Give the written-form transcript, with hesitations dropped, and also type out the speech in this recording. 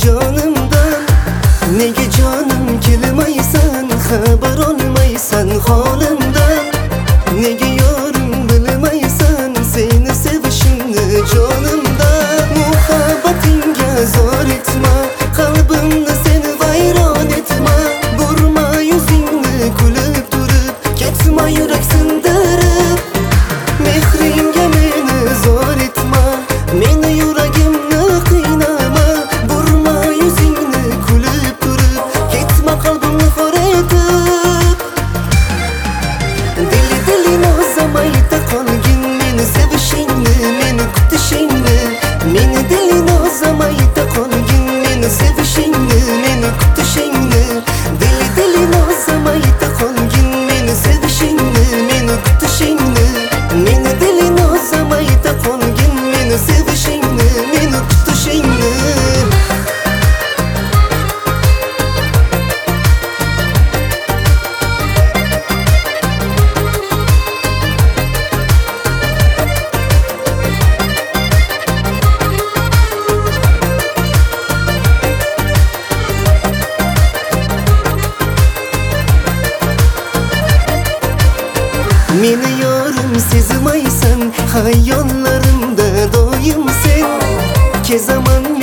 jonimdan. Nega jonim kelmaysan, xabar olmaysan holimdan? Nega yorim bilmaysan, seni sevishimni jonimdan? Muhabbatingga zor etma, qalbimni sen vayron etma. Burma yuzingni kulib turib, ketma yurak sindirib. Mehringga meni zor etma, meni yuragimni qiynama. Burma yuzingni kulib turib, ketma qalbimni xor etib. Dili nozamayda qolgin meni sevishingni, meni kutishingni. Meni dili nozamayda qolgin meni sevishingni, meni kutishingni. Dili nozamayda qolgin meni sevishingni, meni kutishingni. Meni dili nozamayda qolgin meni sevishingni, meni kutishingni. Meni yorim sezmaysan, hayollarimda doim sen. Kezaman